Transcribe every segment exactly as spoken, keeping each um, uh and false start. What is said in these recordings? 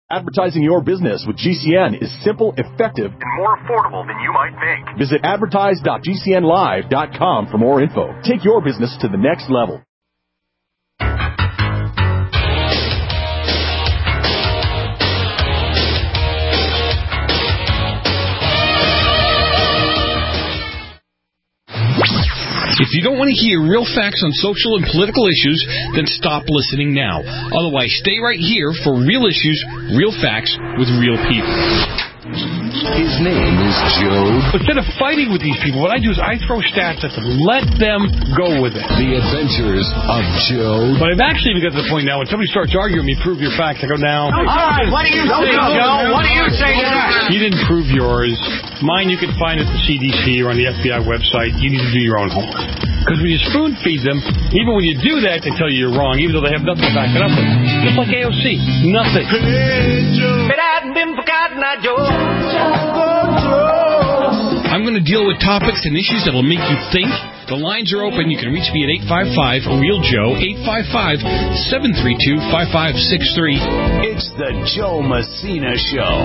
Advertising your business with G C N is simple, effective, and more affordable than you might think. Visit advertise dot g c n live dot com for more info. Take your business to the next level. If you don't want to hear real facts on social and political issues, then stop listening now. Otherwise, stay right here for real issues, real facts, with real people. His name is Joe. Instead of fighting with these people, what I do is I throw stats at them. Let them go with it. The Adventures of Joe. But I've actually even got to the point now when somebody starts arguing with me, prove your facts, I go, now. All right, what do you say, Joe? What do you say to that? You didn't prove yours. Mine you can find at the C D C or on the F B I website. You need to do your own homework. Because when you spoon feed them, even when you do that, they tell you you're wrong, even though they have nothing to back it up with. Just like A O C. Nothing. It hadn't been forgotten, I Joe. I'm going to deal with topics and issues that will make you think. The lines are open. You can reach me at eight five five, real Joe, eight five five, seven three two, five five six three. It's the Joe Messina Show.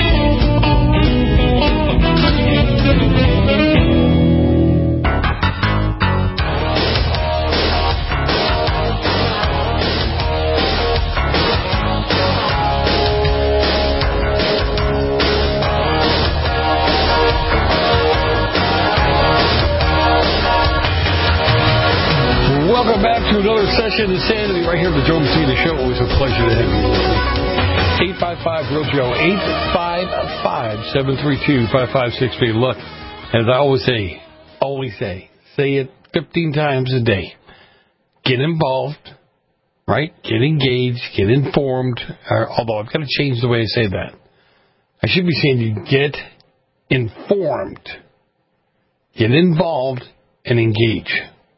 Welcome back to another session of Insanity right here at the Joe Messina Show. Always a pleasure to have you with me. eight five five, real Joe, eight five five, seven three two, five five six three. Look, as I always say, always say, say it fifteen times a day. Get involved, right? Get engaged, get informed. Or, although I've got to change the way I say that. I should be saying you get informed, get involved, and engage.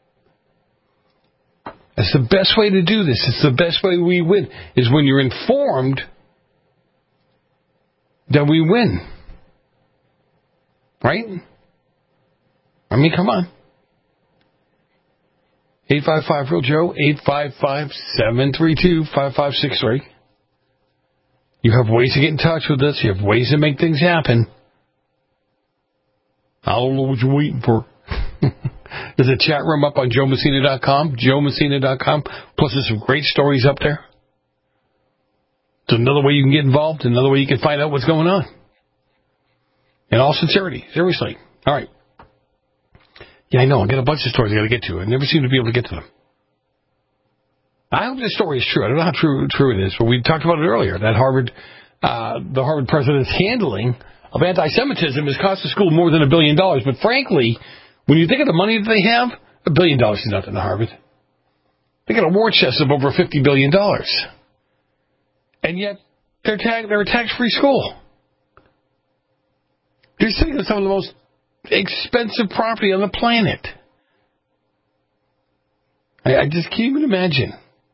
That's the best way to do this. It's the best way we win, is when you're informed that we win. Right? I mean, come on. eight five five, real Joe, eight five five, seven three two, five five six three. You have ways to get in touch with us. You have ways to make things happen. I don't know what you're waiting for. There's a chat room up on joe messina dot com, joe messina dot com. Plus, there's some great stories up there. It's another way you can get involved, another way you can find out what's going on. In all sincerity, seriously. All right. Yeah, I know. I've got a bunch of stories I got to get to. I never seem to be able to get to them. I hope this story is true. I don't know how true true it is, but we talked about it earlier. That Harvard, uh, the Harvard president's handling of anti-Semitism has cost the school more than a billion dollars. But frankly, when you think of the money that they have, a billion dollars is nothing to Harvard. They got a war chest of over fifty billion dollars. And yet, they're, ta- they're a tax-free school. They're sitting on some of the most expensive property on the planet. I, I just can't even imagine.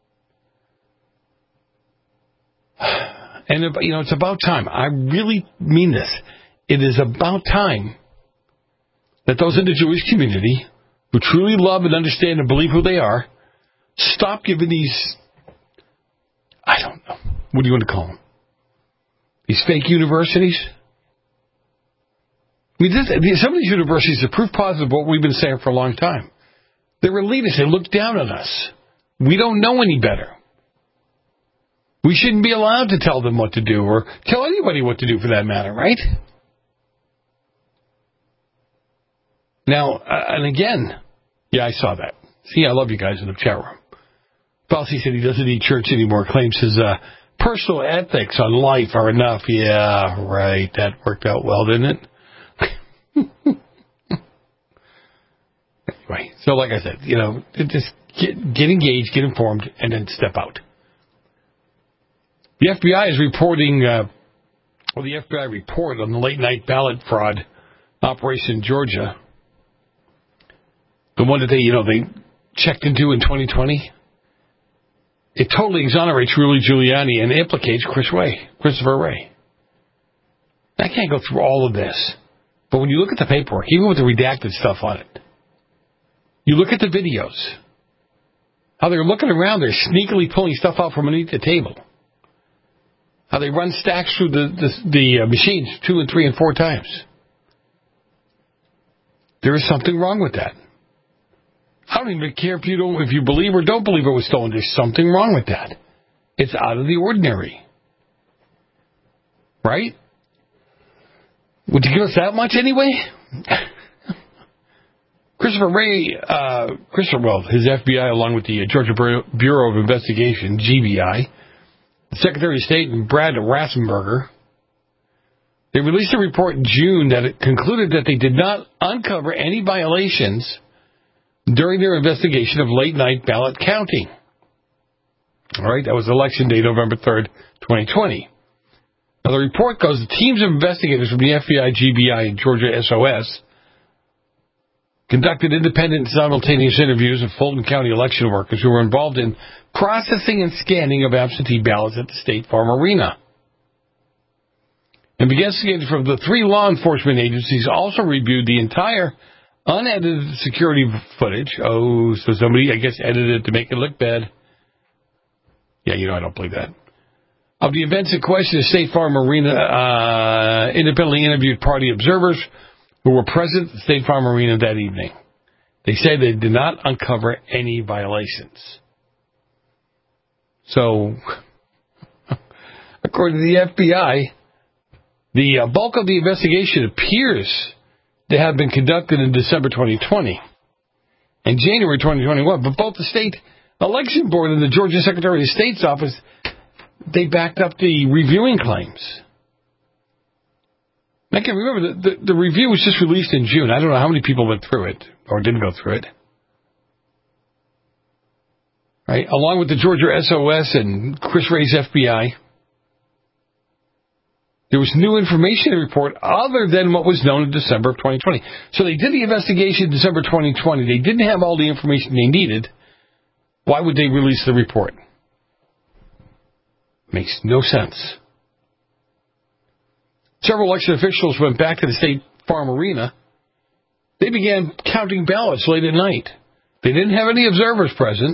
And, you know, it's about time. I really mean this. It is about time that those in the Jewish community who truly love and understand and believe who they are stop giving these, I don't know, what do you want to call them? These fake universities? I mean, this, some of these universities are proof positive of what we've been saying for a long time. They're elitists. They look down on us. We don't know any better. We shouldn't be allowed to tell them what to do or tell anybody what to do for that matter, right? Now, uh, and again, yeah, I saw that. See, I love you guys in the chat room. Falsey said he doesn't need church anymore, claims his uh, personal ethics on life are enough. Yeah, right. That worked out well, didn't it? Anyway, so like I said, you know, just get, get engaged, get informed, and then step out. The F B I is reporting, uh, well, the F B I report on the late-night ballot fraud operation in Georgia, the one that they, you know, they checked into in twenty twenty, it totally exonerates Rudy Giuliani and implicates Chris Wray, Christopher Wray. I can't go through all of this, but when you look at the paperwork, even with the redacted stuff on it, you look at the videos, how they're looking around, they're sneakily pulling stuff out from underneath the table. how they run stacks through the, the, the uh, machines two and three and four times. There is something wrong with that. I don't even care if you don't, if you believe or don't believe it was stolen. There's something wrong with that. It's out of the ordinary. Right? Would you give us that much anyway? Christopher Wray, uh, Christopher, well, his F B I, along with the Georgia Bureau of Investigation, G B I, the Secretary of State, and Brad Rassenberger, they released a report in June that it concluded that they did not uncover any violations during their investigation of late-night ballot counting. All right, that was Election Day, November third, twenty twenty. Now, the report goes, the teams of investigators from the F B I, G B I, and Georgia S O S conducted independent simultaneous interviews of Fulton County election workers who were involved in processing and scanning of absentee ballots at the State Farm Arena. Investigators from the three law enforcement agencies also reviewed the entire unedited security footage. Oh, so somebody, I guess, edited it to make it look bad. Yeah, you know I don't believe that. Of the events in question, the State Farm Arena uh, independently interviewed party observers who were present at the State Farm Arena that evening. They say they did not uncover any violations. So, according to the F B I, the uh, bulk of the investigation appears to have been conducted in December twenty twenty and January twenty twenty-one, but both the State Election Board and the Georgia Secretary of State's office, they backed up the reviewing claims. I can remember the, the, the review was just released in June. I don't know how many people went through it or didn't go through it. Right? Along with the Georgia S O S and Chris Wray's F B I, there was new information in the report other than what was known in December of twenty twenty. So they did the investigation in December twenty twenty. They didn't have all the information they needed. Why would they release the report? Makes no sense. Several election officials went back to the State Farm Arena. They began counting ballots late at night. They didn't have any observers present.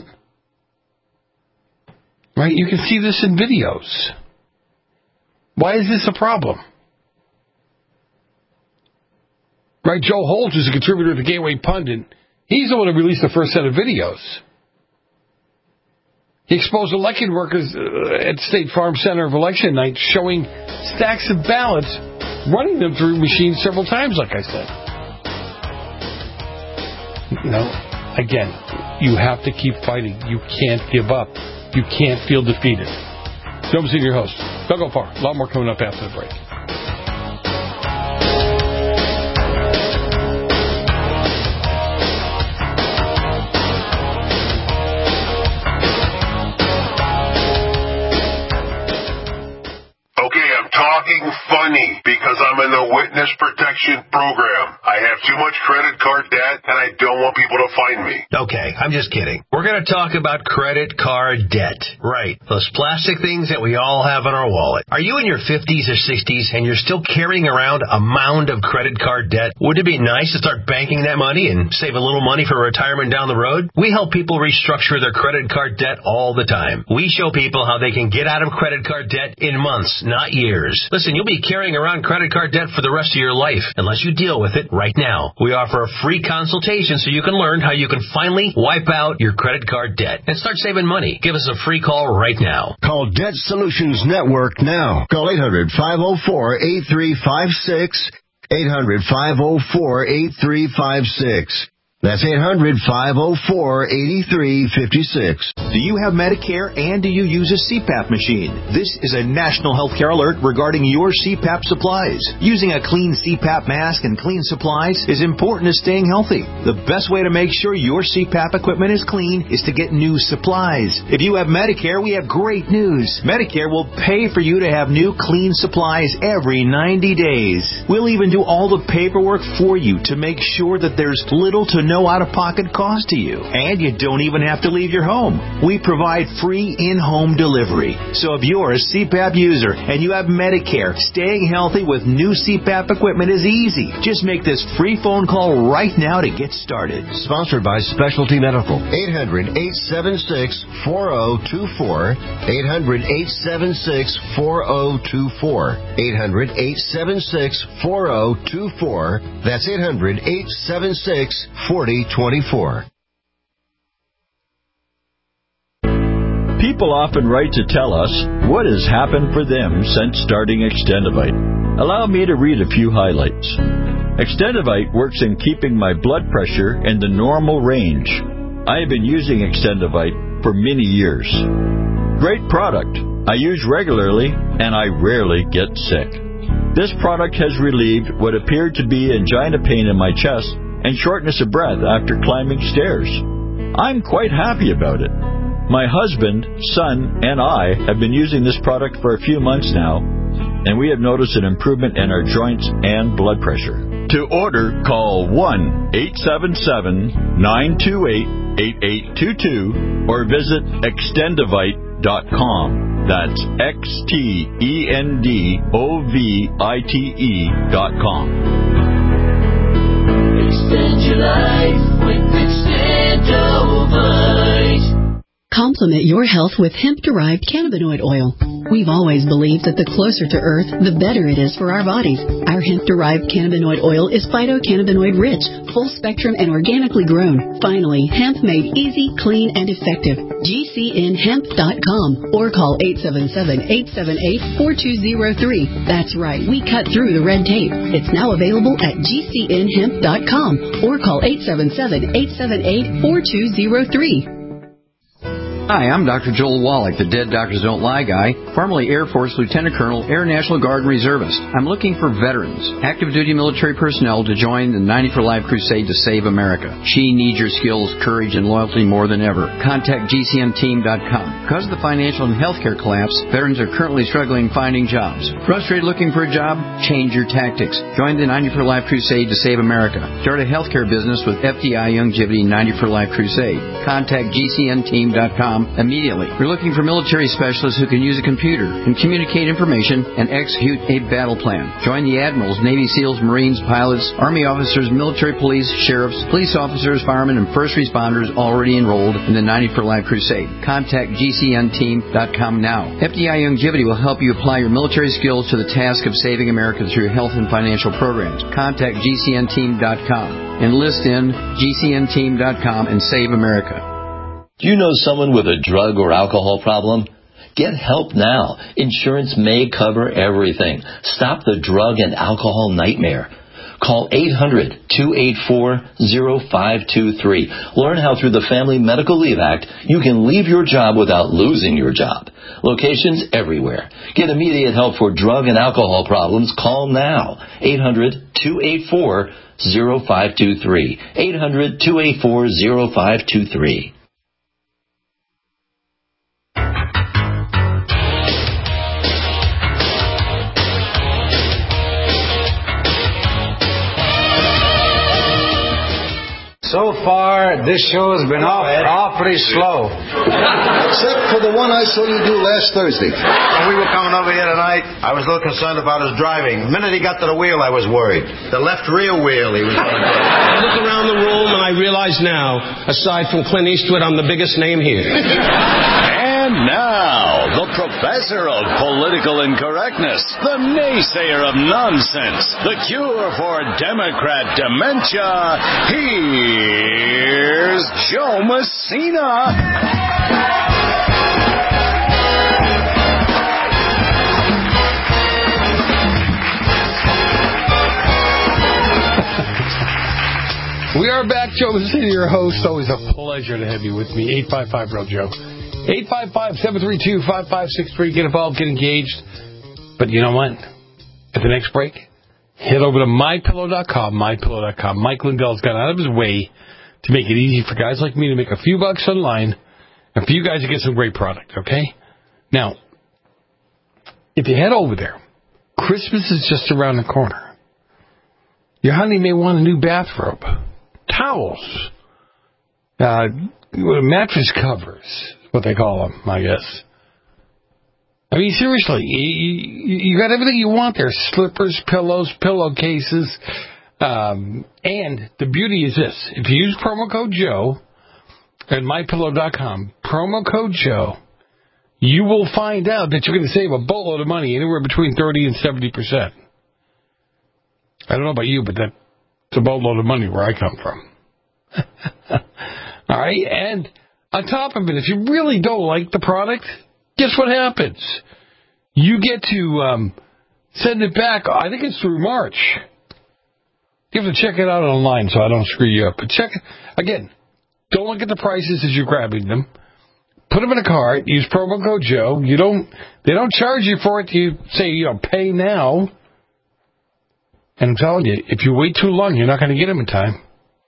Right? You can see this in videos. Why is this a problem? Right? Joe Holmes is a contributor to Gateway Pundit. He's the one who released the first set of videos. He exposed election workers uh, at State Farm Center of Election Night showing stacks of ballots, running them through machines several times, like I said. You know, again, you have to keep fighting. You can't give up. You can't feel defeated. Joe Messina, your host. Don't go far. A lot more coming up after the break. Funny, because I'm in the witness protection program. I have too much credit card debt, and I don't want people to find me. Okay, I'm just kidding. We're going to talk about credit card debt. Right, those plastic things that we all have in our wallet. Are you in your fifties or sixties, and you're still carrying around a mound of credit card debt? Wouldn't it be nice to start banking that money and save a little money for retirement down the road? We help people restructure their credit card debt all the time. We show people how they can get out of credit card debt in months, not years. Listen, you'll be carrying around credit card debt for the rest of your life unless you deal with it right now. We offer a free consultation so you can learn how you can finally wipe out your credit card debt and start saving money. Give us a free call right now. Call Debt Solutions Network now. Call eight hundred, five oh four, eight three five six, eight hundred, five oh four, eight three five six. That's eight hundred, five oh four, eight three five six. Do you have Medicare and do you use a C PAP machine? This is a national healthcare alert regarding your C PAP supplies. Using a clean C PAP mask and clean supplies is important to staying healthy. The best way to make sure your C PAP equipment is clean is to get new supplies. If you have Medicare, we have great news. Medicare will pay for you to have new clean supplies every ninety days. We'll even do all the paperwork for you to make sure that there's little to no no out-of-pocket cost to you. And you don't even have to leave your home. We provide free in-home delivery. So if you're a C PAP user and you have Medicare, staying healthy with new C PAP equipment is easy. Just make this free phone call right now to get started. Sponsored by Specialty Medical. eight hundred, eight seven six, four zero two four. eight hundred, eight seven six, four zero two four. eight hundred, eight seven six, four zero two four. That's eight hundred, eight seven six, four zero two four. People often write to tell us what has happened for them since starting Extendivite. Allow me to read a few highlights. Extendivite works in keeping my blood pressure in the normal range. I have been using Extendivite for many years. Great product. I use regularly and I rarely get sick. This product has relieved what appeared to be angina pain in my chest and shortness of breath after climbing stairs. I'm quite happy about it. My husband, son, and I have been using this product for a few months now, and we have noticed an improvement in our joints and blood pressure. To order, call one eight seven seven, nine two eight, eight eight two two or visit extendivite dot com. That's X T E N D O V I T E dot com. Extend your life with Extendivite. Complement your health with hemp-derived cannabinoid oil. We've always believed that the closer to Earth, the better it is for our bodies. Our hemp-derived cannabinoid oil is phytocannabinoid-rich, full-spectrum, and organically grown. Finally, hemp made easy, clean, and effective. G C N hemp dot com or call eight seven seven, eight seven eight, four two zero three. That's right, we cut through the red tape. It's now available at G C N hemp dot com or call eight seven seven, eight seven eight, four two zero three. Hi, I'm Doctor Joel Wallach, the Dead Doctors Don't Lie guy, formerly Air Force Lieutenant Colonel, Air National Guard and Reservist. I'm looking for veterans, active duty military personnel to join the ninety for Life crusade to save America. She needs your skills, courage, and loyalty more than ever. Contact G C N team dot com. Because of the financial and healthcare collapse, veterans are currently struggling finding jobs. Frustrated looking for a job? Change your tactics. Join the ninety for Life crusade to save America. Start a healthcare business with F D I Youngevity ninety for Life crusade. Contact G C N team dot com immediately. We're looking for military specialists who can use a computer and communicate information and execute a battle plan. Join the admirals, Navy SEALs, Marines, pilots, Army officers, military police, sheriffs, police officers, firemen, and first responders already enrolled in the ninety for Life crusade. Contact G C N team dot com now. F D I Youngevity will help you apply your military skills to the task of saving America through health and financial programs. Contact G C N team dot com. Enlist in G C N team dot com and save America. Do you know someone with a drug or alcohol problem? Get help now. Insurance may cover everything. Stop the drug and alcohol nightmare. Call eight hundred, two eight four, zero five two three. Learn how through the Family Medical Leave Act you can leave your job without losing your job. Locations everywhere. Get immediate help for drug and alcohol problems. Call now. eight hundred, two eight four, zero five two three. eight hundred, two eight four, zero five two three. So far, this show has been off, awfully slow. Except for the one I saw you do last Thursday. When we were coming over here tonight, I was a little concerned about his driving. The minute he got to the wheel, I was worried. The left rear wheel he was going to take. I look around the room and I realize now, aside from Clint Eastwood, I'm the biggest name here. And now, the professor of political incorrectness, the naysayer of nonsense, the cure for Democrat dementia, here's Joe Messina. We are back, Joe Messina, your host. Always a pleasure to have you with me. eight five five, R E A L Joe. eight five five, seven three two, five five six three. Get involved, get engaged. But you know what? At the next break, head over to my pillow dot com, my pillow dot com. Mike Lindell's gone out of his way to make it easy for guys like me to make a few bucks online and for you guys to get some great product, okay? Now, if you head over there, Christmas is just around the corner. Your honey may want a new bathrobe. towels, uh, mattress covers, what they call them, I guess. I mean, seriously, you, you got everything you want there. Slippers, pillows, pillowcases. Um, and the beauty is this. If you use promo code Joe at my pillow dot com, promo code Joe, you will find out that you're going to save a boatload of money, anywhere between thirty and seventy percent. I don't know about you, but that's a boatload of money where I come from. All right? And on top of it, if you really don't like the product, guess what happens? You get to um, send it back, I think it's through March. You have to check it out online so I don't screw you up. But check it. Again, don't look at the prices as you're grabbing them. Put them in a cart. Use promo code Joe. You don't. They don't charge you for it. You say, you know, pay now. And I'm telling you, if you wait too long, you're not going to get them in time.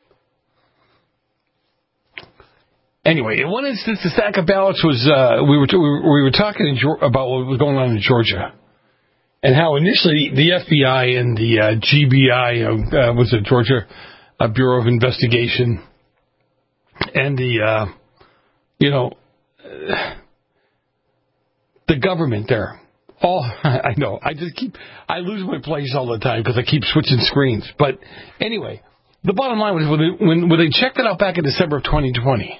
Anyway, in one instance, the stack of ballots was, uh, we were t- we were talking in Georgia about what was going on in Georgia. And how initially the F B I and the uh, G B I, uh, was it Georgia uh, Bureau of Investigation, and the, uh, you know, uh, the government there. All, I know, I just keep, I lose my place all the time because I keep switching screens. But anyway, the bottom line was when they, when, when they checked it out back in December of twenty twenty,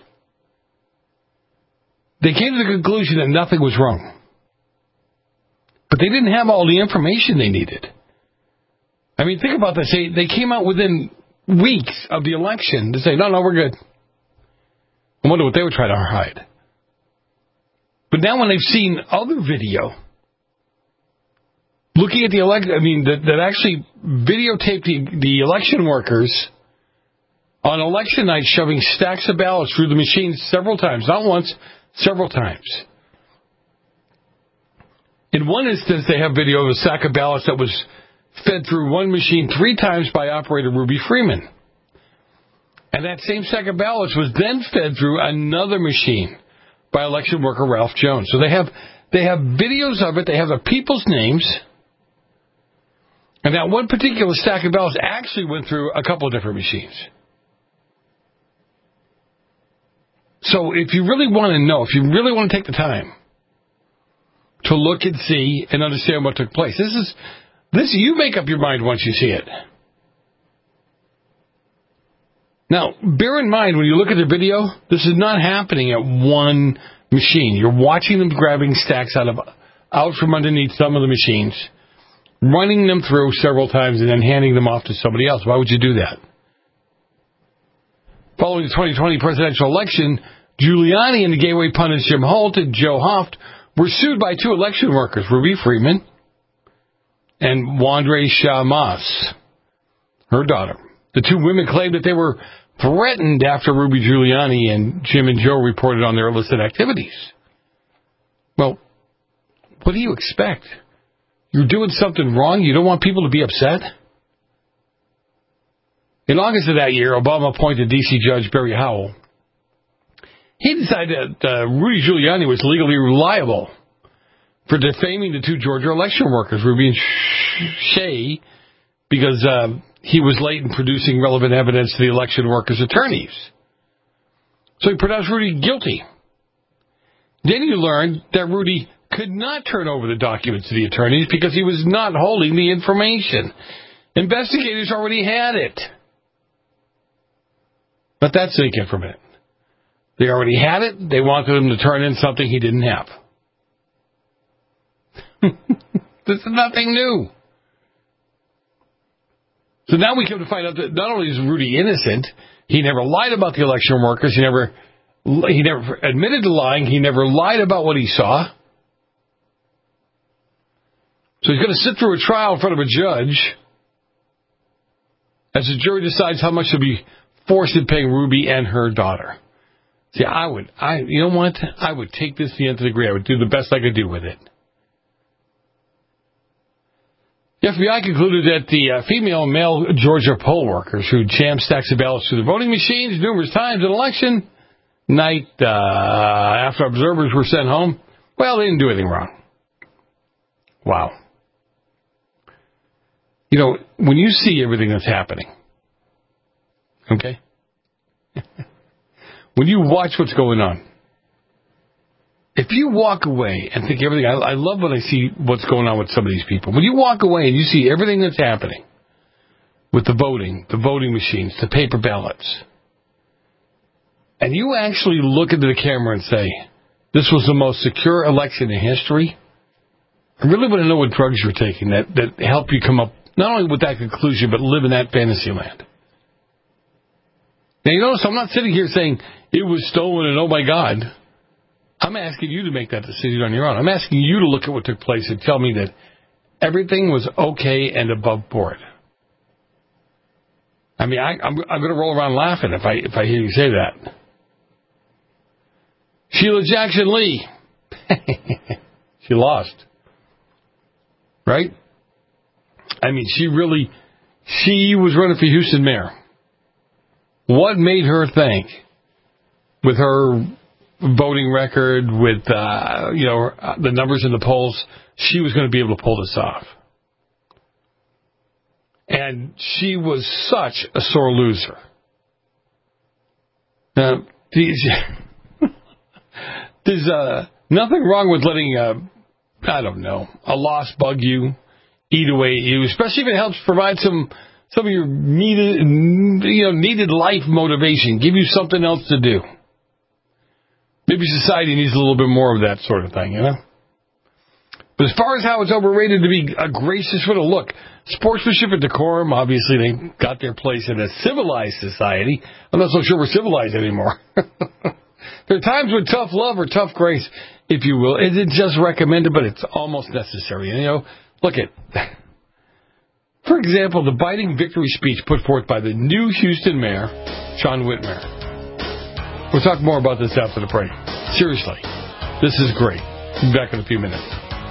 they came to the conclusion that nothing was wrong. But they didn't have all the information they needed. I mean, think about this. They, they came out within weeks of the election to say, no, no, we're good. I wonder what they were trying to hide. But now when they've seen other video, looking at the election, I mean, that, that actually videotaped the, the election workers on election night shoving stacks of ballots through the machines several times. Not once, several times. In one instance, they have video of a sack of ballots that was fed through one machine three times by operator Ruby Freeman. And that same sack of ballots was then fed through another machine by election worker Ralph Jones. So they have they have videos of it. They have the people's names. And that one particular stack of ballots actually went through a couple of different machines. So if you really want to know, if you really want to take the time to look and see and understand what took place, this is this you make up your mind once you see it. Now, bear in mind when you look at the video, this is not happening at one machine. You're watching them grabbing stacks out of out from underneath some of the machines, running them through several times, and then handing them off to somebody else. Why would you do that? Following the twenty twenty presidential election, Giuliani and the gateway pundits Jim Holt and Joe Hoft were sued by two election workers, Ruby Freeman and Wandre Shah Moss, her daughter. The two women claimed that they were threatened after Ruby Giuliani and Jim and Joe reported on their illicit activities. Well, what do you expect? You're doing something wrong? You don't want people to be upset? In August of that year, Obama appointed D C Judge Barry Howell. He decided that uh, Rudy Giuliani was legally liable for defaming the two Georgia election workers, Ruby and Shay, because uh, he was late in producing relevant evidence to the election workers' attorneys. So he pronounced Rudy guilty. Then you learned that Rudy could not turn over the documents to the attorneys because he was not holding the information. Investigators already had it. Let that sink in for a minute. They already had it. They wanted him to turn in something he didn't have. This is nothing new. So now we come to find out that not only is Rudy innocent, he never lied about the election workers. He never, he never admitted to lying. He never lied about what he saw. So he's going to sit through a trial in front of a judge as the jury decides how much to be forced in paying Ruby and her daughter. See, I would, I, you know what? I would take this to the nth degree. I would do the best I could do with it. The F B I concluded that the uh, female and male Georgia poll workers who jammed stacks of ballots through the voting machines numerous times in election night uh, after observers were sent home, well, they didn't do anything wrong. Wow. You know, when you see everything that's happening, okay, when you watch what's going on, if you walk away and think everything, I, I love when I see what's going on with some of these people. When you walk away and you see everything that's happening with the voting, the voting machines, the paper ballots, and you actually look into the camera and say, this was the most secure election in history, I really want to know what drugs you're taking that, that help you come up, not only with that conclusion, but live in that fantasy land. Now, you notice I'm not sitting here saying it was stolen and oh, my God. I'm asking you to make that decision on your own. I'm asking you to look at what took place and tell me that everything was okay and above board. I mean, I, I'm, I'm going to roll around laughing if I if I hear you say that. Sheila Jackson Lee. She lost. Right? I mean, she really, she was running for Houston mayor. What made her think, with her voting record, with, uh, you know, the numbers in the polls, she was going to be able to pull this off? And she was such a sore loser. Now, there's uh, nothing wrong with letting, uh, I don't know, a loss bug you, eat away at you, especially if it helps provide some some of your needed, you know, needed life motivation, give you something else to do. Maybe society needs a little bit more of that sort of thing, you know? But as far as how it's overrated to be a gracious way to look, sportsmanship and decorum, obviously they got their place in a civilized society. I'm not so sure we're civilized anymore. There are times when tough love or tough grace, if you will, isn't just recommended, but it's almost necessary. You know, look at, for example, the biting victory speech put forth by the new Houston mayor, Sean Whitmer. We'll talk more about this after the break. Seriously, this is great. Be back in a few minutes.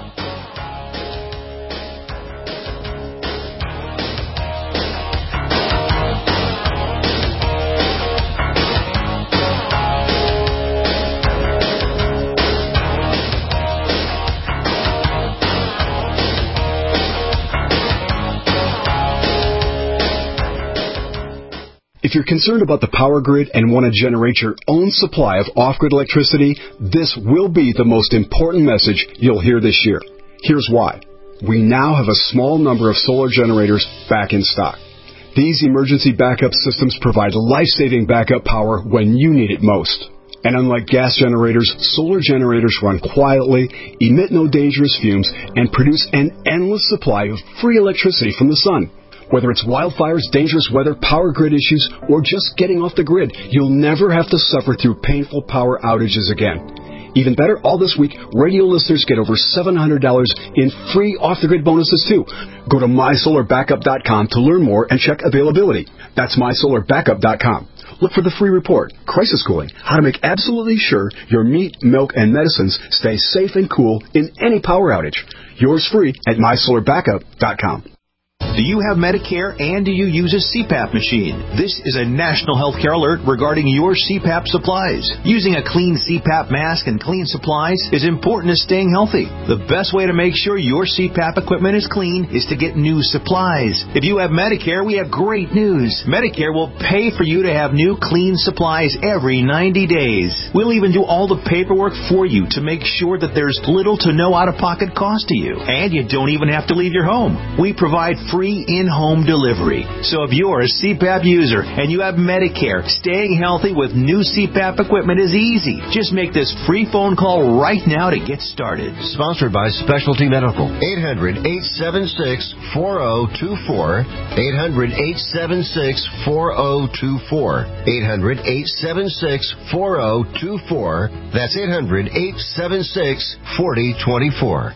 If you're concerned about the power grid and want to generate your own supply of off-grid electricity, this will be the most important message you'll hear this year. Here's why. We now have a small number of solar generators back in stock. These emergency backup systems provide life-saving backup power when you need it most. And unlike gas generators, solar generators run quietly, emit no dangerous fumes, and produce an endless supply of free electricity from the sun. Whether it's wildfires, dangerous weather, power grid issues, or just getting off the grid, you'll never have to suffer through painful power outages again. Even better, all this week, radio listeners get over seven hundred dollars in free off-the-grid bonuses, too. Go to my solar backup dot com to learn more and check availability. That's my solar backup dot com. Look for the free report, Crisis Cooling, how to make absolutely sure your meat, milk, and medicines stay safe and cool in any power outage. Yours free at my solar backup dot com. Do you have Medicare and do you use a C PAP machine? This is a national healthcare alert regarding your C PAP supplies. Using a clean C PAP mask and clean supplies is important to staying healthy. The best way to make sure your C PAP equipment is clean is to get new supplies. If you have Medicare, we have great news. Medicare will pay for you to have new clean supplies every ninety days. We'll even do all the paperwork for you to make sure that there's little to no out-of-pocket cost to you. And you don't even have to leave your home. We provide free in-home delivery. So if you're a C PAP user and you have Medicare, staying healthy with new C PAP equipment is easy. Just make this free phone call right now to get started. Sponsored by Specialty Medical. eight hundred, eight seven six, four zero two four. eight hundred, eight seven six, four zero two four. eight hundred, eight seven six, four zero two four. That's eight hundred, eight seven six, four zero two four.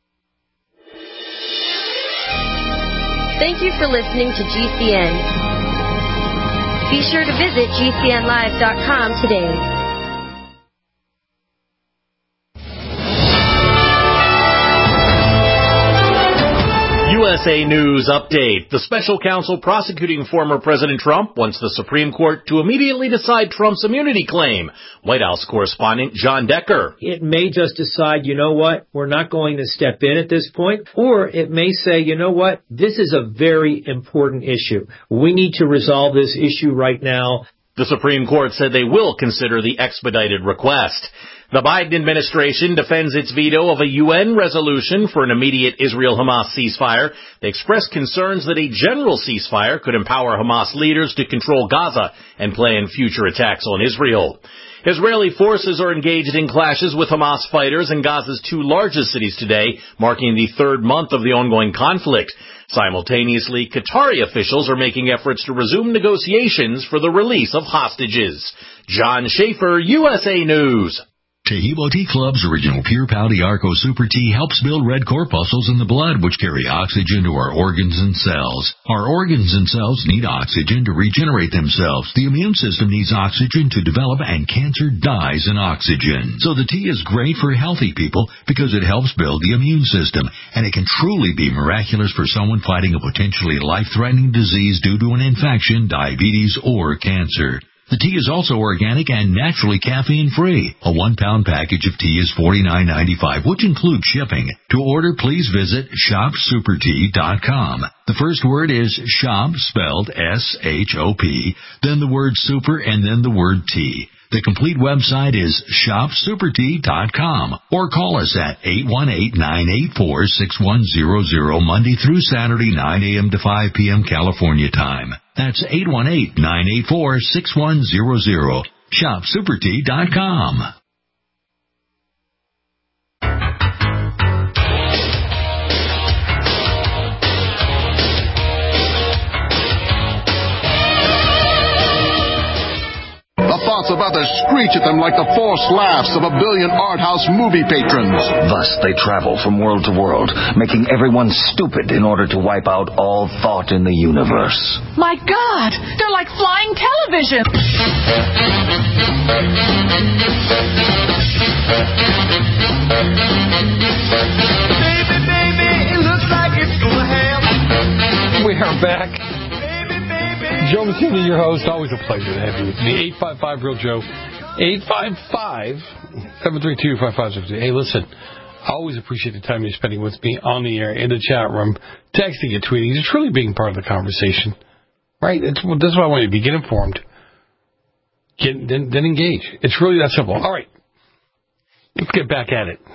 Thank you for listening to G C N. Be sure to visit G C N live dot com today. U S A News Update. The special counsel prosecuting former President Trump wants the Supreme Court to immediately decide Trump's immunity claim. White House correspondent John Decker. It may just decide, you know what, we're not going to step in at this point. Or it may say, you know what, this is a very important issue. We need to resolve this issue right now. The Supreme Court said they will consider the expedited request. The Biden administration defends its veto of a U N resolution for an immediate Israel-Hamas ceasefire. They expressed concerns that a general ceasefire could empower Hamas leaders to control Gaza and plan future attacks on Israel. Israeli forces are engaged in clashes with Hamas fighters in Gaza's two largest cities today, marking the third month of the ongoing conflict. Simultaneously, Qatari officials are making efforts to resume negotiations for the release of hostages. John Schaefer, U S A News. Tahibo Tea Club's original Pure Pouty Arco Super Tea helps build red corpuscles in the blood, which carry oxygen to our organs and cells. Our organs and cells need oxygen to regenerate themselves. The immune system needs oxygen to develop, and cancer dies in oxygen. So the tea is great for healthy people because it helps build the immune system, and it can truly be miraculous for someone fighting a potentially life-threatening disease due to an infection, diabetes, or cancer. The tea is also organic and naturally caffeine-free. A one-pound package of tea is forty-nine ninety-five, which includes shipping. To order, please visit shop super tea dot com. The first word is shop, spelled S H O P, then the word super, and then the word tea. The complete website is shop super tea dot com, or call us at eight one eight, nine eight four, six one zero zero Monday through Saturday, nine a.m. to five p.m. California time. That's eight one eight, nine eight four, six one zero zero. shop super tea dot com. Thoughts of others screech at them like the forced laughs of a billion art house movie patrons. Thus they travel from world to world, making everyone stupid in order to wipe out all thought in the universe. My God, they're like flying television. Baby, baby, it looks like it's gonna happen. We are back. Joe Messina, your host. Always a pleasure to have you with me. eight five five, real Joe. eight five five, seven three two, five five six two. Hey, listen, I always appreciate the time you're spending with me on the air, in the chat room, texting and tweeting. It's truly being part of the conversation. Right? It's, well, that's what I want you to be. Get informed. Get, then, then engage. It's really that simple. All right. Let's get back at it.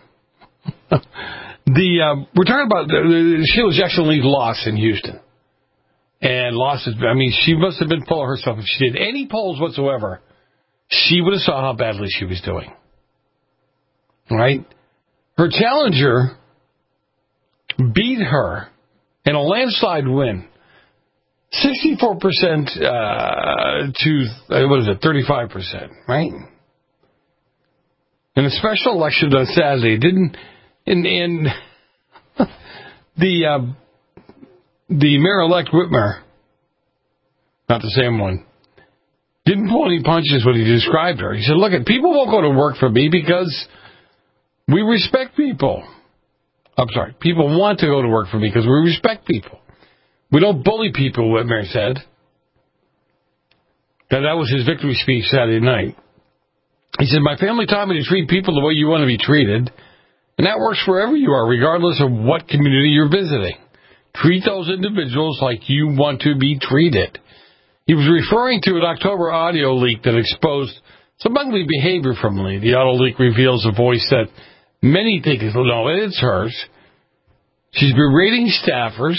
the uh, We're talking about the, the Sheila Jackson Lee's loss in Houston. And lost his, I mean, she must have been full of herself. If she did any polls whatsoever, she would have saw how badly she was doing. Right? Her challenger beat her in a landslide win. sixty-four percent uh, to, what is it, thirty-five percent, right? In a special election on Saturday, didn't, in, in the, uh, The mayor-elect Whitmer, not the same one, didn't pull any punches when he described her. He said, look, people won't go to work for me because we respect people. I'm sorry, people want to go to work for me because we respect people. We don't bully people, Whitmer said. Now, that was his victory speech Saturday night. He said, my family taught me to treat people the way you want to be treated, and that works wherever you are, regardless of what community you're visiting. Treat those individuals like you want to be treated. He was referring to an October audio leak that exposed some ugly behavior from Lee. The audio leak reveals a voice that many think is, no, it's hers. She's berating staffers,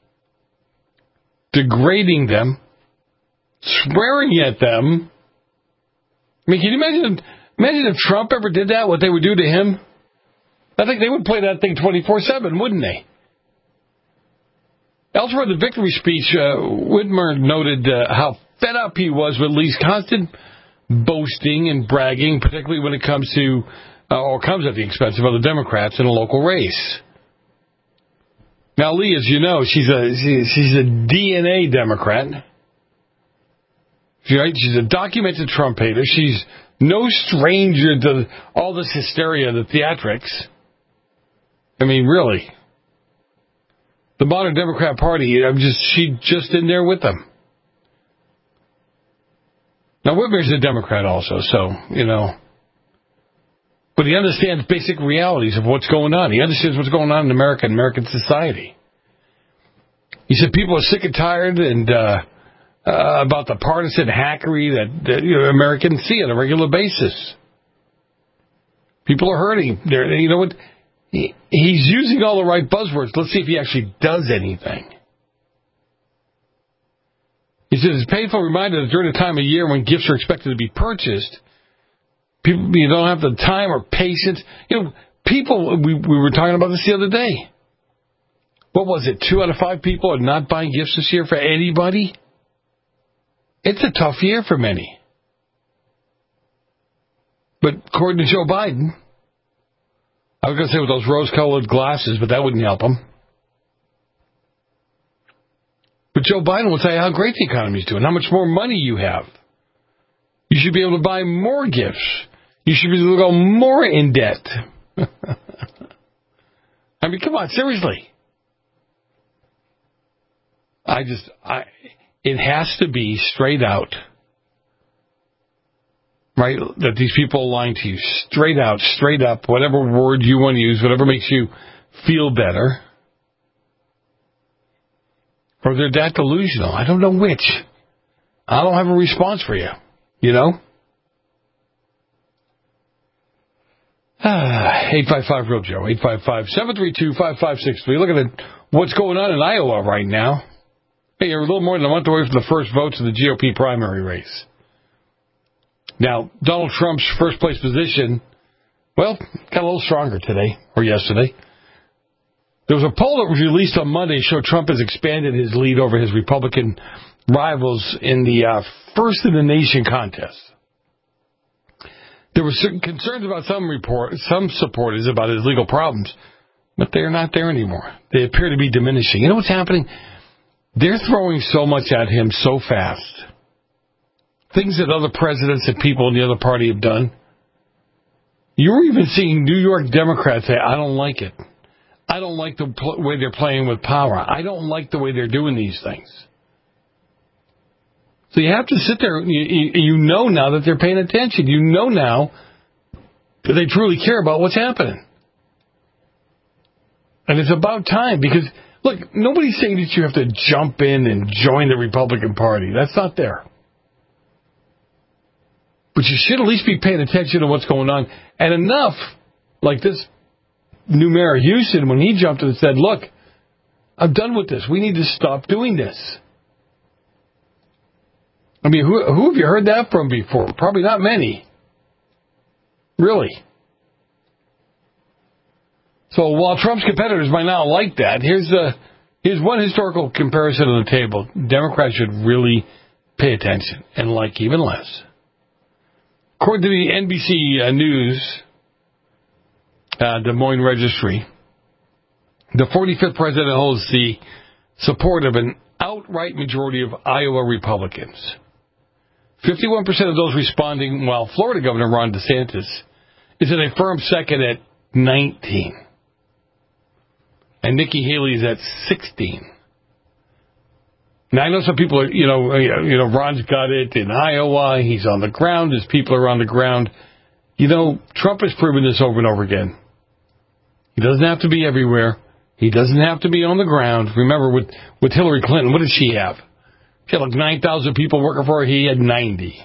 degrading them, swearing at them. I mean, can you imagine, imagine if Trump ever did that, what they would do to him? I think they would play that thing twenty-four seven, wouldn't they? Elsewhere in the victory speech, uh, Whitmer noted uh, how fed up he was with Lee's constant boasting and bragging, particularly when it comes to, uh, or comes at the expense of other Democrats in a local race. Now, Lee, as you know, she's a she, she's a D N A Democrat. Right? She's a documented Trump hater. She's no stranger to all this hysteria, the theatrics. I mean, really. The modern Democrat Party, I'm just she just in there with them. Now, Whitmer's a Democrat also, so, you know. But he understands basic realities of what's going on. He understands what's going on in America and American society. He said people are sick and tired and uh, uh, about the partisan hackery that, that you know, Americans see on a regular basis. People are hurting. They're, you know what? He, he's using all the right buzzwords. Let's see if he actually does anything. He says, it's a painful reminder that during a time of year when gifts are expected to be purchased, people you don't have the time or patience. You know, people, we, we were talking about this the other day. What was it? Two out of five people are not buying gifts this year for anybody? It's a tough year for many. But according to Joe Biden, I was going to say with those rose-colored glasses, but that wouldn't help him. But Joe Biden will tell you how great the economy is doing, how much more money you have. You should be able to buy more gifts. You should be able to go more in debt. I mean, come on, seriously. I just, I, it has to be straight out, right? That these people are lying to you straight out, straight up, whatever word you want to use, whatever makes you feel better. Or they're that delusional. I don't know which. I don't have a response for you. You know? Ah, eight five five real Joe. eight five five, seven three two, five five six three. Looking at what's going on in Iowa right now. Hey, you're a little more than a month away from the first votes of the G O P primary race. Now, Donald Trump's first place position, well, got a little stronger today or yesterday. There was a poll that was released on Monday showed Trump has expanded his lead over his Republican rivals in the uh, First in the Nation contest. There were certain concerns about some report, some supporters about his legal problems, but they're not there anymore. They appear to be diminishing. You know what's happening? They're throwing so much at him so fast. Things that other presidents and people in the other party have done. You're even seeing New York Democrats say, I don't like it. I don't like the pl- way they're playing with power. I don't like the way they're doing these things. So you have to sit there. You, you know now that they're paying attention. You know now that they truly care about what's happening. And it's about time because, look, nobody's saying that you have to jump in and join the Republican Party. That's not there. But you should at least be paying attention to what's going on. And enough, like this new mayor of Houston, when he jumped in and said, look, I'm done with this. We need to stop doing this. I mean, who, who have you heard that from before? Probably not many. Really. So while Trump's competitors might not like that, here's, a, here's one historical comparison on the table. Democrats should really pay attention and like even less. According to the N B C uh, News, uh, Des Moines Registry, the forty-fifth president holds the support of an outright majority of Iowa Republicans. fifty-one percent of those responding, while Florida Governor Ron DeSantis is in a firm second at nineteen. And Nikki Haley is at sixteen. Now, I know some people are, you know, you know, Ron's got it in Iowa. He's on the ground. His people are on the ground. You know, Trump has proven this over and over again. He doesn't have to be everywhere. He doesn't have to be on the ground. Remember, with, with Hillary Clinton, what did she have? She had like nine thousand people working for her. He had ninety.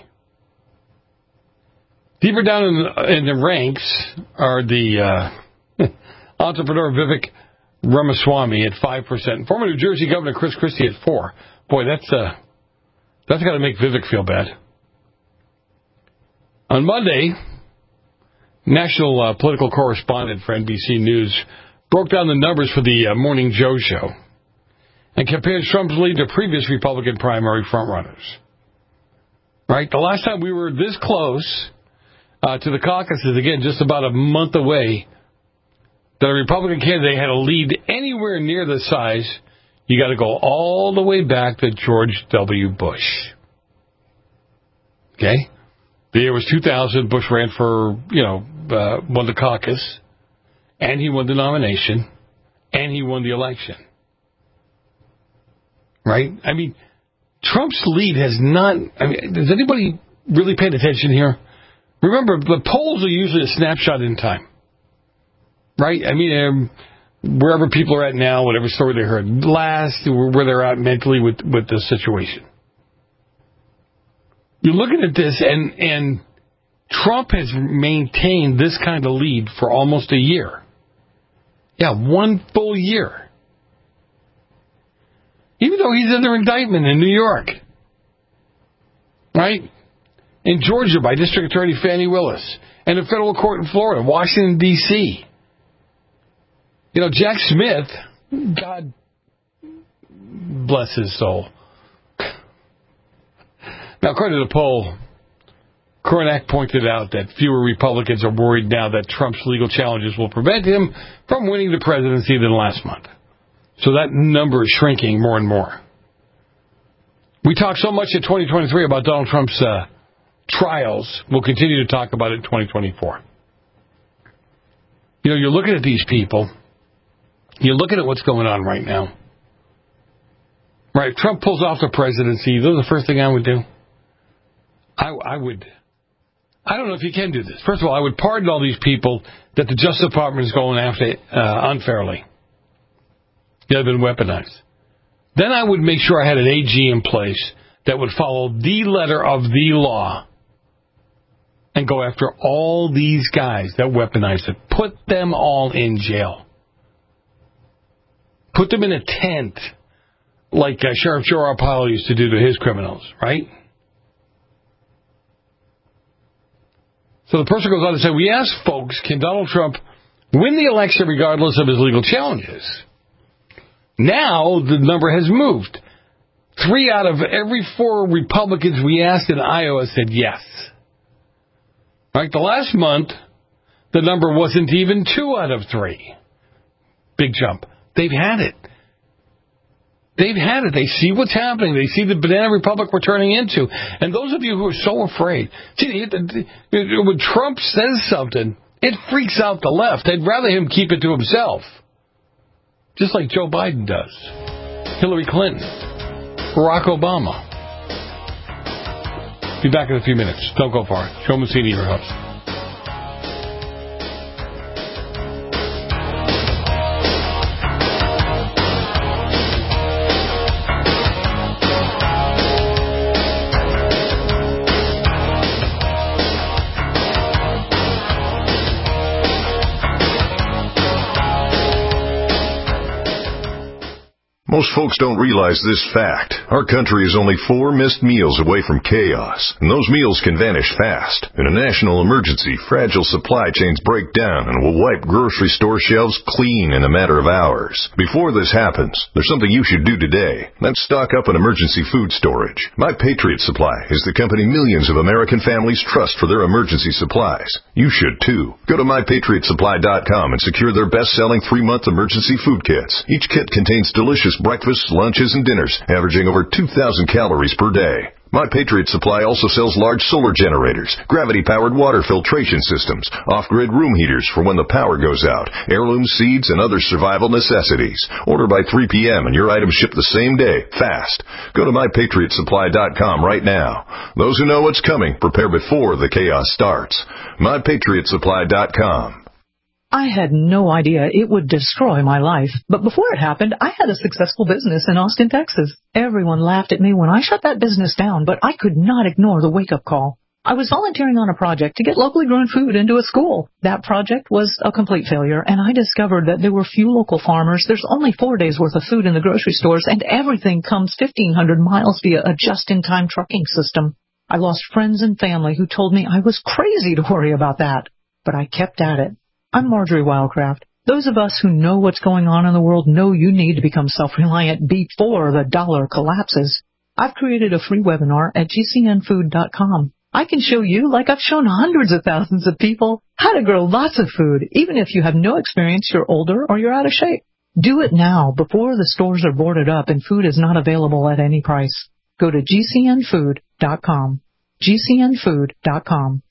Deeper down in the, in the ranks are the uh, entrepreneur Vivek Ramaswamy at five percent. Former New Jersey Governor Chris Christie at four percent. Boy, that's uh, that's got to make Vivek feel bad. On Monday, national uh, political correspondent for N B C News broke down the numbers for the uh, Morning Joe show and compared Trump's lead to previous Republican primary frontrunners. Right? The last time we were this close uh, to the caucuses, again, just about a month away, that a Republican candidate had a lead anywhere near the size, you got to go all the way back to George W. Bush. Okay? The year was two thousand. Bush ran for, you know, uh, won the caucus, and he won the nomination, and he won the election. Right? I mean, Trump's lead has not, I mean, is anybody really paying attention here? Remember, the polls are usually a snapshot in time. Right? I mean, um, wherever people are at now, whatever story they heard last, where they're at mentally with, with the situation. You're looking at this, and, and Trump has maintained this kind of lead for almost a year. Yeah, one full year. Even though he's under indictment in New York. Right? In Georgia by District Attorney Fannie Willis. And a federal court in Florida, Washington, D C You know, Jack Smith, God bless his soul. Now, according to the poll, Kornak pointed out that fewer Republicans are worried now that Trump's legal challenges will prevent him from winning the presidency than last month. So that number is shrinking more and more. We talked so much in twenty twenty-three about Donald Trump's uh, trials. We'll continue to talk about it in twenty twenty-four. You know, you're looking at these people. You're looking at what's going on right now. Right, if Trump pulls off the presidency, this is the first thing I would do. I, I would... I don't know if you can do this. First of all, I would pardon all these people that the Justice Department is going after uh, unfairly. They've been weaponized. Then I would make sure I had an A G in place that would follow the letter of the law and go after all these guys that weaponized it. Put them all in jail. Put them in a tent like uh, Sheriff Joe Arpaio used to do to his criminals, right? So the person goes on to say, we asked folks, can Donald Trump win the election regardless of his legal challenges? Now the number has moved. Three out of every four Republicans we asked in Iowa said yes. Right? The last month, the number wasn't even two out of three. Big jump. They've had it. They've had it. They see what's happening. They see the banana republic we're turning into. And those of you who are so afraid, see, when Trump says something, it freaks out the left. They'd rather him keep it to himself. Just like Joe Biden does. Hillary Clinton. Barack Obama. Be back in a few minutes. Don't go far. Joe Messina, your host. Most folks don't realize this fact. Our country is only four missed meals away from chaos, and those meals can vanish fast. In a national emergency, fragile supply chains break down and will wipe grocery store shelves clean in a matter of hours. Before this happens, there's something you should do today. That's stock up on emergency food storage. My Patriot Supply is the company millions of American families trust for their emergency supplies. You should too. Go to my patriot supply dot com and secure their best-selling three-month emergency food kits. Each kit contains delicious breakfasts, lunches, and dinners, averaging over two thousand calories per day. My Patriot Supply also sells large solar generators, gravity-powered water filtration systems, off-grid room heaters for when the power goes out, heirloom seeds, and other survival necessities. Order by three p.m. and your items ship the same day, fast. Go to my patriot supply dot com right now. Those who know what's coming, prepare before the chaos starts. my patriot supply dot com. I had no idea it would destroy my life. But before it happened, I had a successful business in Austin, Texas. Everyone laughed at me when I shut that business down, but I could not ignore the wake-up call. I was volunteering on a project to get locally grown food into a school. That project was a complete failure, and I discovered that there were few local farmers. There's only four days' worth of food in the grocery stores, and everything comes fifteen hundred miles via a just-in-time trucking system. I lost friends and family who told me I was crazy to worry about that, but I kept at it. I'm Marjorie Wildcraft. Those of us who know what's going on in the world know you need to become self-reliant before the dollar collapses. I've created a free webinar at G C N food dot com. I can show you, like I've shown hundreds of thousands of people, how to grow lots of food, even if you have no experience, you're older, or you're out of shape. Do it now, before the stores are boarded up and food is not available at any price. Go to G C N food dot com. G C N food dot com.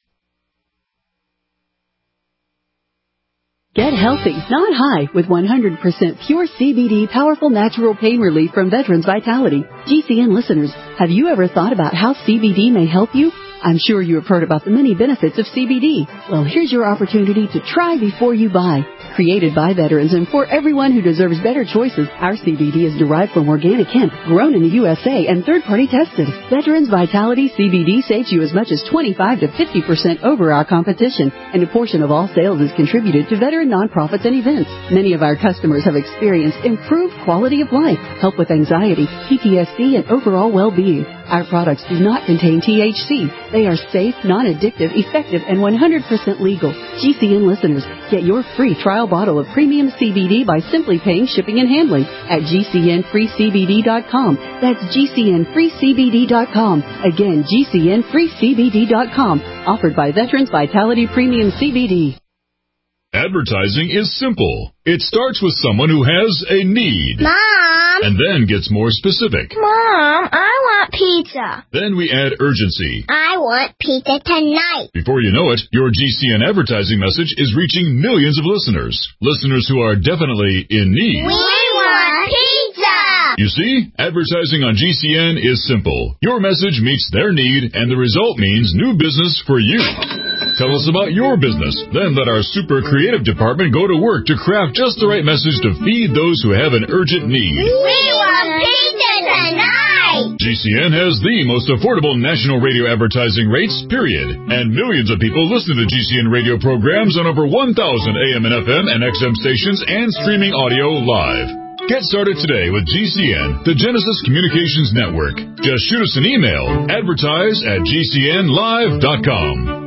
Get healthy, not high, with one hundred percent pure C B D powerful natural pain relief from Veterans Vitality. G C N listeners, have you ever thought about how C B D may help you? I'm sure you have heard about the many benefits of C B D. Well, here's your opportunity to try before you buy. Created by veterans and for everyone who deserves better choices, our C B D is derived from organic hemp, grown in the U S A and third-party tested. Veterans Vitality C B D saves you as much as twenty-five to fifty percent over our competition, and a portion of all sales is contributed to veteran nonprofits and events. Many of our customers have experienced improved quality of life, help with anxiety, P T S D, and overall well-being. Our products do not contain T H C. They are safe, non-addictive, effective, and one hundred percent legal. G C N listeners, get your free trial bottle of premium C B D by simply paying shipping and handling at G C N free C B D dot com. That's G C N free C B D dot com. Again, G C N free C B D dot com. Offered by Veterans Vitality Premium C B D. Advertising is simple. It starts with someone who has a need. Mom! And then gets more specific. Mom, I want pizza. Then we add urgency. I want pizza tonight. Before you know it, your G C N advertising message is reaching millions of listeners. Listeners who are definitely in need. We want pizza! You see, advertising on G C N is simple. Your message meets their need, and the result means new business for you. Tell us about your business. Then let our super creative department go to work to craft just the right message to feed those who have an urgent need. We want pizza tonight! G C N has the most affordable national radio advertising rates, period. And millions of people listen to G C N radio programs on over one thousand A M and F M and X M stations and streaming audio live. Get started today with G C N, the Genesis Communications Network. Just shoot us an email, advertise at G C N live dot com.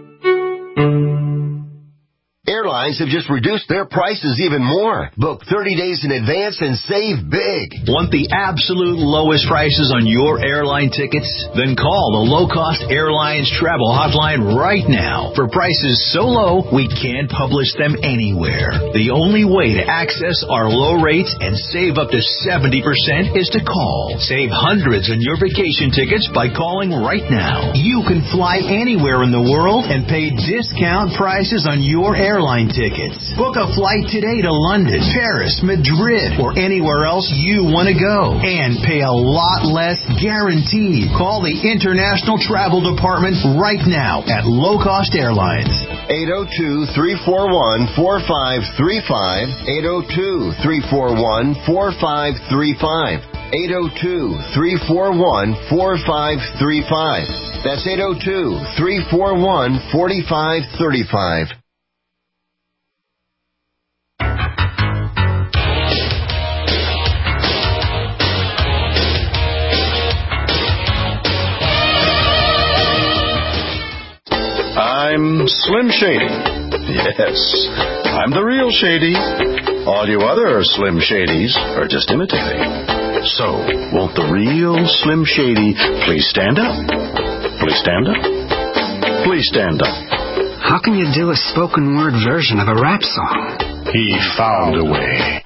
Airlines have just reduced their prices even more. Book thirty days in advance and save big. Want the absolute lowest prices on your airline tickets? Then call the Low Cost Airlines Travel Hotline right now. For prices so low, we can't publish them anywhere. The only way to access our low rates and save up to seventy percent is to call. Save hundreds on your vacation tickets by calling right now. You can fly anywhere in the world and pay discount prices on your airline Airline tickets. Book a flight today to London, Paris, Madrid, or anywhere else you want to go. And pay a lot less guaranteed. Call the International Travel Department right now at Low Cost Airlines. eight oh two, three four one, four five three five. eight oh two, three four one, four five three five. eight oh two, three four one, four five three five. That's eight oh two, three four one, four five three five. I'm Slim Shady. Yes, I'm the real Shady. All you other Slim Shadys are just imitating. So, won't the real Slim Shady please stand up? Please stand up? Please stand up. How can you do a spoken word version of a rap song? He found a way.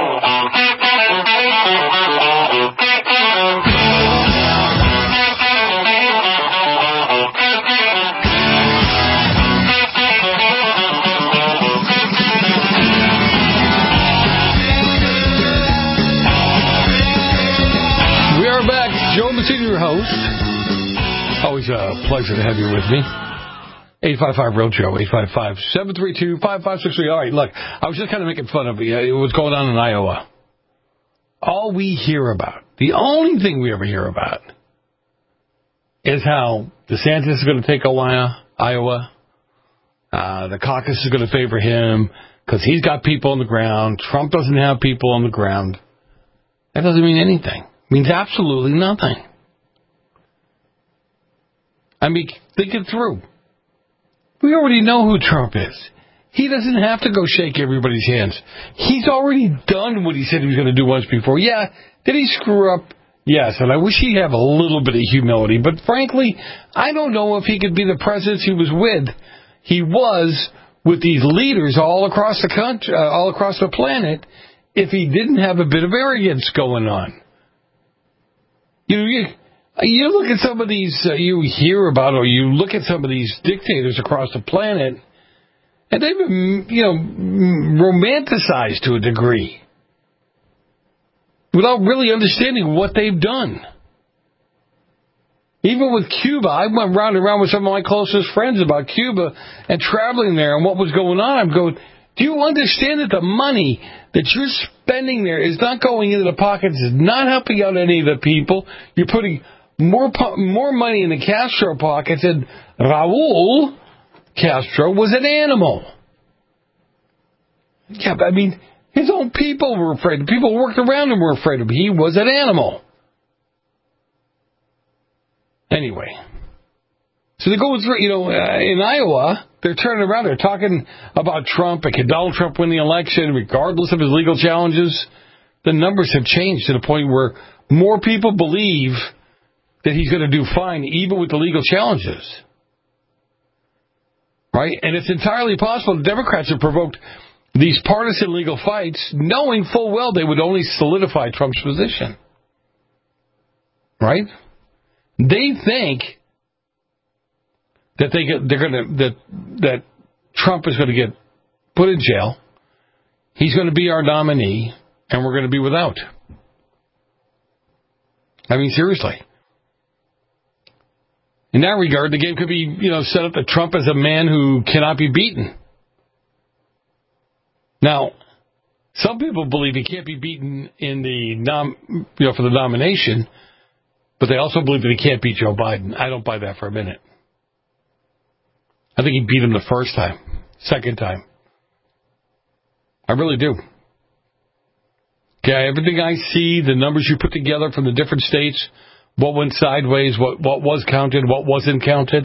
Your host. Always a pleasure to have you with me. eight five five real Joe, eight five five, seven three two, five five six three. All right, look, I was just kind of making fun of uh, what's going on in Iowa. All we hear about, the only thing we ever hear about, is how DeSantis is going to take Iowa. Uh, the caucus is going to favor him because he's got people on the ground. Trump doesn't have people on the ground. That doesn't mean anything. It means absolutely nothing. I mean, think it through. We already know who Trump is. He doesn't have to go shake everybody's hands. He's already done what he said he was going to do once before. Yeah, did he screw up? Yes, and I wish he'd have a little bit of humility. But frankly, I don't know if he could be the president he was with. He was with these leaders all across the country, uh, all across the planet, if he didn't have a bit of arrogance going on. You know, you... You look at some of these, uh, you hear about, or you look at some of these dictators across the planet, and they've been, you know, romanticized to a degree, without really understanding what they've done. Even with Cuba, I went round and round with some of my closest friends about Cuba and traveling there and what was going on. I'm going, Do you understand that the money that you're spending there is not going into the pockets, is not helping out any of the people? You're putting more more money in the Castro pockets, and Raul Castro was an animal. Yeah, but I mean, his own people were afraid. The people who worked around him were afraid of him. He was an animal. Anyway. So they're going through, you know, uh, in Iowa, they're turning around. They're talking about Trump. And can Donald Trump win the election regardless of his legal challenges? The numbers have changed to the point where more people believe that he's going to do fine even with the legal challenges. Right? And it's entirely possible the Democrats have provoked these partisan legal fights knowing full well they would only solidify Trump's position. Right? They think that they get, they're going to that that Trump is going to get put in jail. He's going to be our nominee, and we're going to be without. I mean, seriously. In that regard, the game could be, you know, set up that Trump is a man who cannot be beaten. Now, some people believe he can't be beaten in the nom, you know, for the nomination, but they also believe that he can't beat Joe Biden. I don't buy that for a minute. I think he beat him the first time, second time. I really do. Okay, everything I see, the numbers you put together from the different states, what went sideways, what, what was counted, what wasn't counted,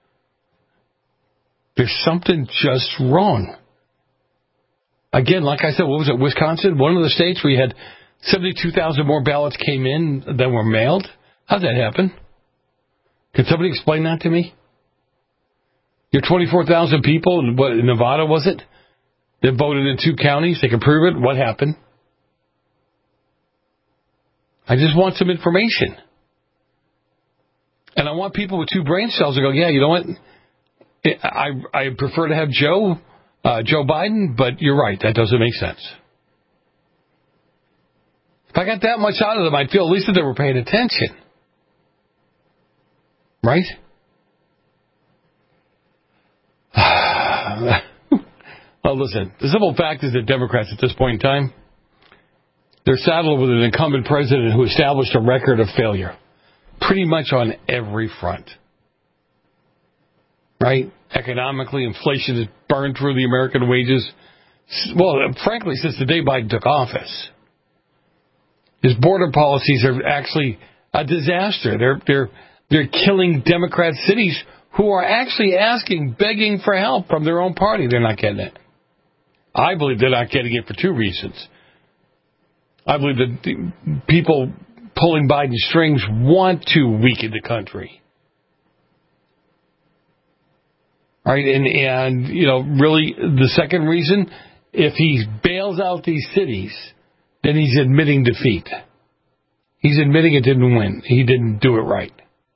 there's something just wrong. Again, like I said, what was it, Wisconsin? One of the states where you had seventy-two thousand more ballots came in than were mailed? How'd that happen? Can somebody explain that to me? Your twenty-four thousand people, in what, in Nevada, was it? That voted in two counties. They can prove it. What happened? I just want some information. And I want people with two brain cells to go, yeah, you know what? I I prefer to have Joe, uh, Joe Biden, but you're right. That doesn't make sense. If I got that much out of them, I'd feel at least that they were paying attention. Right? Well, listen, the simple fact is that Democrats at this point in time, they're saddled with an incumbent president who established a record of failure pretty much on every front. Right? Economically, inflation has burned through the American wages. Well, frankly, since the day Biden took office. His border policies are actually a disaster. They're they're they're killing Democrat cities who are actually asking, begging for help from their own party. They're not getting it. I believe they're not getting it for two reasons. I believe that the people pulling Biden's strings want to weaken the country. Right? And, and, you know, really, the second reason, if he bails out these cities, then he's admitting defeat. He's admitting it didn't win. He didn't do it right.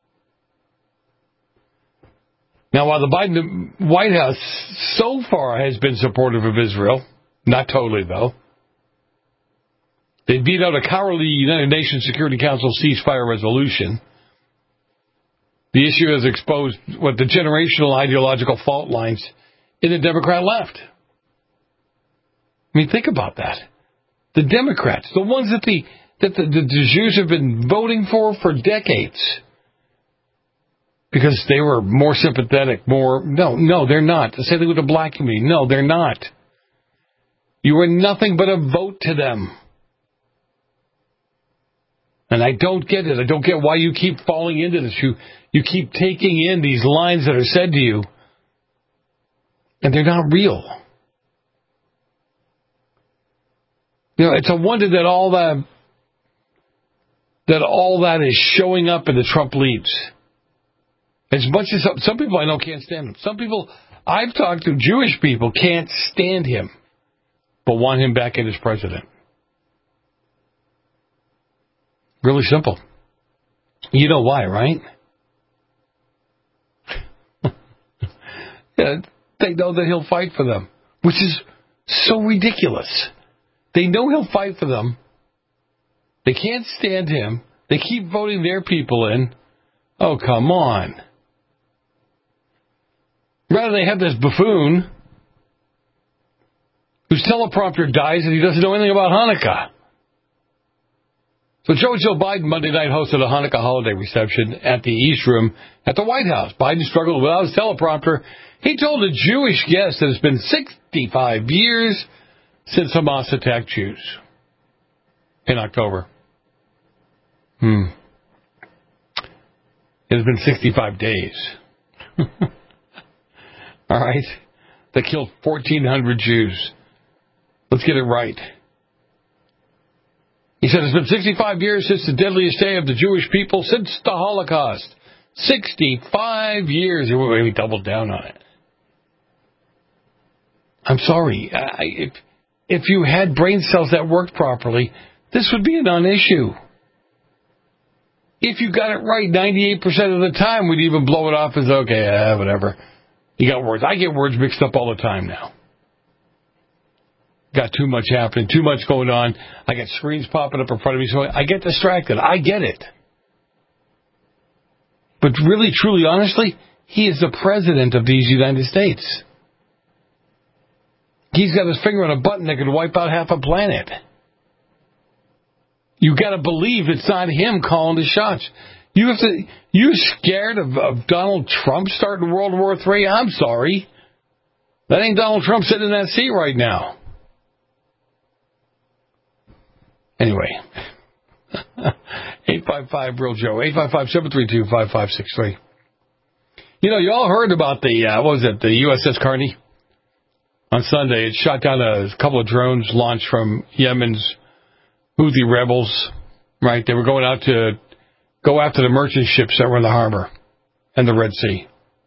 Now, while the Biden White House so far has been supportive of Israel, not totally, though, they beat out a cowardly United Nations Security Council ceasefire resolution. The issue has exposed what the generational ideological fault lines in the Democrat left. I mean, think about that. The Democrats, the ones that the that the, the, the Jews have been voting for for decades, because they were more sympathetic, more... No, no, they're not. The same thing with the black community. No, they're not. You were nothing but a vote to them. And I don't get it. I don't get why you keep falling into this. You, you keep taking in these lines that are said to you, and they're not real. You know, it's a wonder that all that, that all that is showing up in the Trump leads. As much as some, some people I know can't stand him. Some people I've talked to, Jewish people, can't stand him, but want him back in as president. Really simple. You know why, right? Yeah, they know that he'll fight for them, which is so ridiculous. They know he'll fight for them. They can't stand him. They keep voting their people in. Oh, come on. Rather they have this buffoon whose teleprompter dies and he doesn't know anything about Hanukkah. So Joe Joe Biden Monday night hosted a Hanukkah holiday reception at the East Room at the White House. Biden struggled without his teleprompter. He told a Jewish guest that it's been sixty-five years since Hamas attacked Jews in October. Hmm. It has been sixty-five days. All right? They killed fourteen hundred Jews. Let's get it right. He said it's been sixty-five years since the deadliest day of the Jewish people since the Holocaust. sixty-five years. We doubled down on it. I'm sorry. I, if, if you had brain cells that worked properly, this would be a non-issue. If you got it right ninety-eight percent of the time, we'd even blow it off as, okay, uh, whatever. You got words. I get words mixed up all the time now. Got too much happening, too much going on. I got screens popping up in front of me, so I get distracted. I get it. But really, truly, honestly, he is the president of these United States. He's got his finger on a button that could wipe out half a planet. You got to believe it's not him calling the shots. You have to. You scared of, of Donald Trump starting World War Three? I'm sorry. That ain't Donald Trump sitting in that seat right now. Anyway, eight five five Real Joe, eight five five, seven three two, five five six three. You know, you all heard about the, uh, what was it, the U S S Carney? On Sunday, it shot down a couple of drones launched from Yemen's Houthi rebels, right? They were going out to go after the merchant ships that were in the harbor and the Red Sea.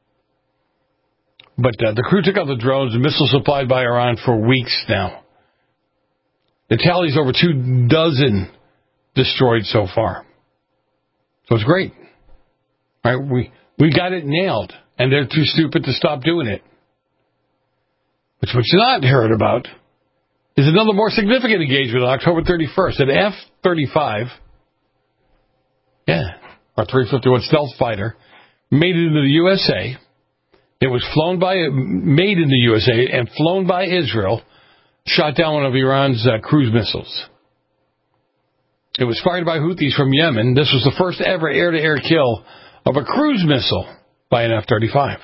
But uh, the crew took out the drones and missiles supplied by Iran for weeks now. The tally's over two dozen destroyed so far. So it's great. Right? We we got it nailed, and they're too stupid to stop doing it. But what you not heard about is another more significant engagement on October thirty-first. An F thirty-five, yeah, our three fifty-one stealth fighter, made it into the U S A. It was flown by, made in the U S A and flown by Israel, shot down one of Iran's uh, cruise missiles. It was fired by Houthis from Yemen. This was the first ever air-to-air kill of a cruise missile by an F thirty-five.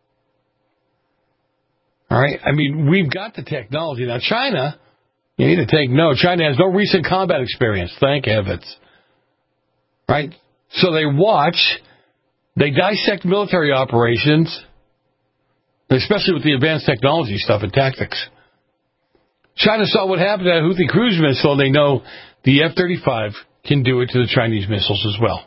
All right? I mean, we've got the technology. Now, China, you need to take note, China has no recent combat experience, thank heavens. Right? So they watch, they dissect military operations, especially with the advanced technology stuff and tactics. China saw what happened to that Houthi cruise missile, and they know the F thirty-five can do it to the Chinese missiles as well.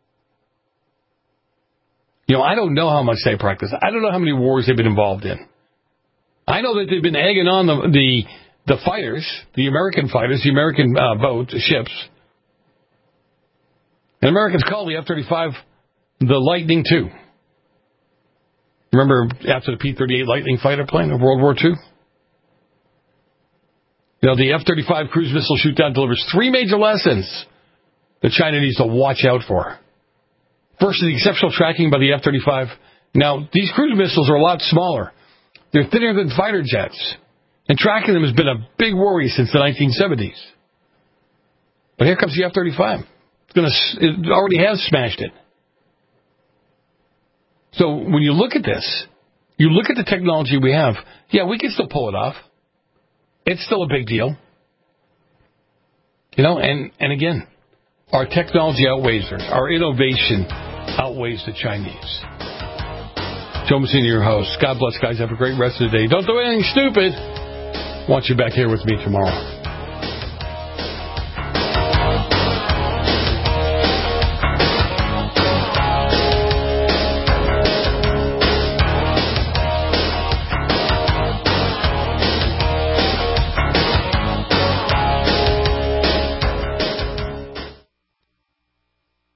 You know, I don't know how much they practice. I don't know how many wars they've been involved in. I know that they've been egging on the the, the fighters, the American fighters, the American uh, boats, ships. And Americans call the F thirty-five the Lightning two. Remember after the P thirty-eight Lightning fighter plane of World War Two? You know, the F thirty-five cruise missile shoot-down delivers three major lessons that China needs to watch out for. First, the exceptional tracking by the F thirty-five. Now, these cruise missiles are a lot smaller. They're thinner than fighter jets. And tracking them has been a big worry since the nineteen seventies. But here comes the F thirty-five. It's gonna, it already has smashed it. So when you look at this, you look at the technology we have, yeah, we can still pull it off. It's still a big deal. You know, and, and again, our technology outweighs it. Our innovation outweighs the Chinese. Joe Messina, your host. God bless, guys. Have a great rest of the day. Don't do anything stupid. I want you back here with me tomorrow.